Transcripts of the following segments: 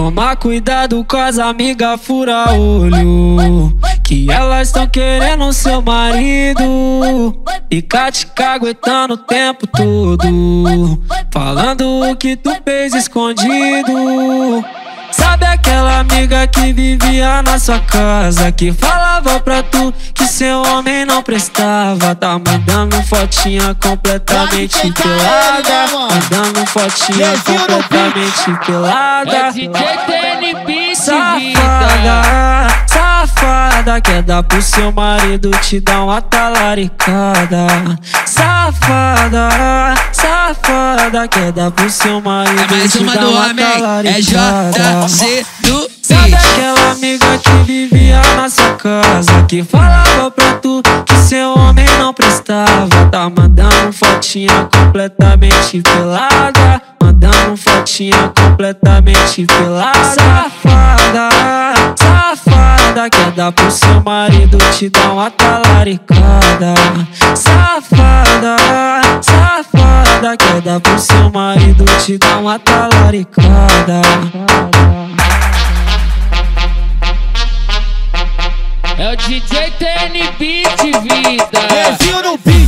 Toma cuidado com as amigas fura-olho, que elas tão querendo seu marido. Fica te caguetando o tempo todo, falando o que tu fez escondido. Sabe aquela amiga que vivia na sua casa, que falava pra tu que seu homem não prestava? Tá mandando fotinha completamente pelada, mandando fotinha completamente pelada. Safada, safada, quer dar pro seu marido te dar uma talaricada. Safada, safada, quer dar pro seu marido te dar uma talaricada. Sabe aquela amiga que vivia na sua casa, que falava pra tu que seu homem não prestava? Tá mandando fotinha completamente pelada, mandando fotinha completamente pelada. Safada, safada, quer dar pro seu marido te dar uma talaricada. Safada, safada, quer dar pro seu marido te dar uma talaricada. É o DJ TN Beat, vida. Rezinho no beat.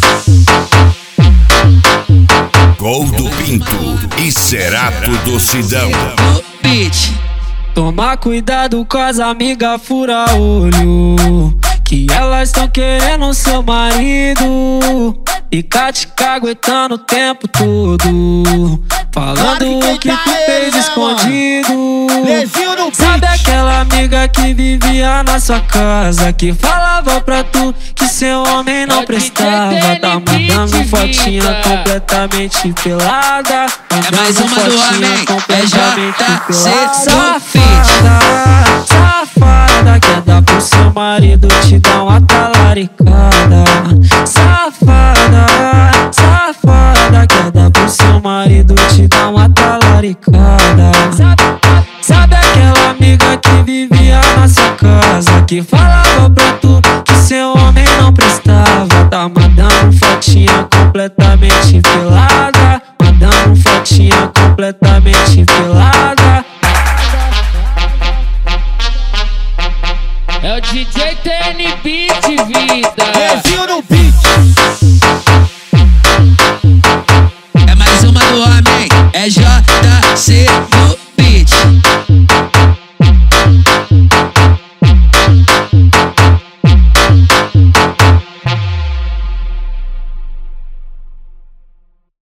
Gol do Pinto e Cerato do Sidão. No beat. Toma cuidado com as amigas fura-olho, que elas tão querendo seu marido. Fica te caguetando o tempo todo, falando o que tu fez escondido. Sabe aquela amiga que vivia na sua casa, que falava pra tu que seu homem não prestava? Tá mandando fotinha completamente pelada, É mais uma do homem, é JC. Safada, safada, quer dar pro seu marido te dar uma talaricada. Safada, safada, quer dar pro seu marido te dar uma talaricada. Sabe aquela amiga que vivia na sua casa, que falava pra tu que seu homem não prestava? Tá mandando fotinha completamente pelada, mandando fotinha completamente pelada. É o DJ TN Beat, vida. Rezinho no beat. É mais uma do homem, é JC.